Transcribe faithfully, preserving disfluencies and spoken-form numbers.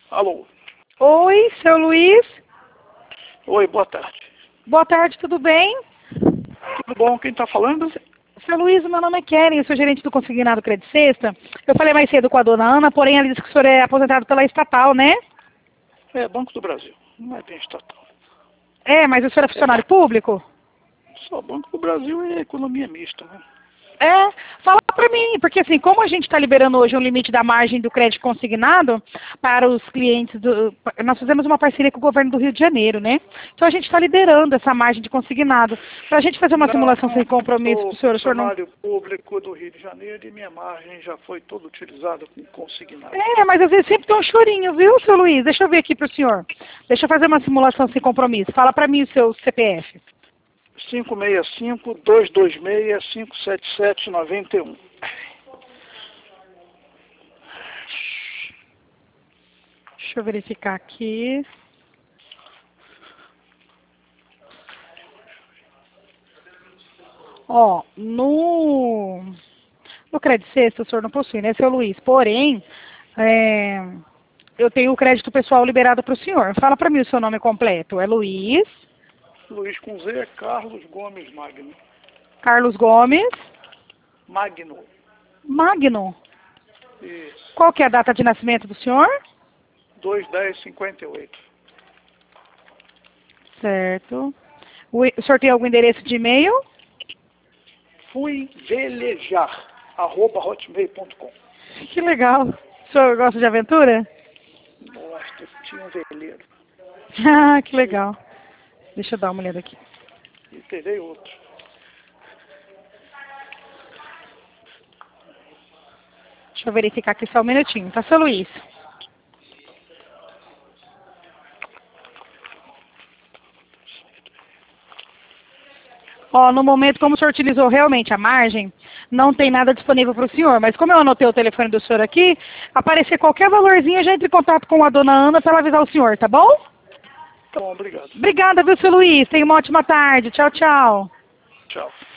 Alô? Oi, seu Luiz. Oi, boa tarde. Boa tarde, tudo bem? Tudo bom? Quem está falando? Seu Luiz, meu nome é Keren, eu sou gerente do Consignado Crédito Sexta. Eu falei mais cedo com a dona Ana, porém ela disse que o senhor é aposentado pela estatal, né? É, Banco do Brasil. Não é bem estatal. É, mas o senhor é funcionário público? Só Banco do Brasil é economia mista, né? É, fala pra mim, porque assim, como a gente está liberando hoje um limite da margem do crédito consignado para os clientes do... Nós fizemos uma parceria com o governo do Rio de Janeiro, né? Então a gente está liberando essa margem de consignado. Para a gente fazer uma Não, simulação sem compromisso sou para o senhor, o senhor não... funcionário público do Rio de Janeiro e minha margem já foi toda utilizada com consignado. É, mas às vezes sempre tem um chorinho, viu, seu Luiz? Deixa eu ver aqui pro senhor. Deixa eu fazer uma simulação sem compromisso. Fala pra mim o seu C P F. cinco seis cinco, dois dois seis, cinco sete sete, nove um. Deixa eu verificar aqui. Ó, no... No crédito sexto, o senhor não possui, né, seu Luiz? Porém, é, eu tenho o crédito pessoal liberado para o senhor. Fala para mim o seu nome completo. É Luiz Luiz com Z, Carlos Gomes Magno. Carlos Gomes Magno. Magno. Isso. Qual que é a data de nascimento do senhor? dois dez cinquenta e oito. Certo. O, o senhor tem algum endereço de e-mail? Fui velejar, arroba hotmail ponto com. Que legal. O senhor gosta de aventura? Nossa, tinha um veleiro. Ah, que legal. Deixa eu dar uma olhada aqui. E terei outro. Deixa eu verificar aqui só um minutinho, tá, seu Luiz? Ó, no momento, como o senhor utilizou realmente a margem, não tem nada disponível para o senhor. Mas como eu anotei o telefone do senhor aqui, aparecer qualquer valorzinho, já entre em contato com a dona Ana para ela avisar o senhor, tá bom? Tá bom, obrigado. Obrigada, viu, seu Luiz? Tenha uma ótima tarde. Tchau, tchau. Tchau.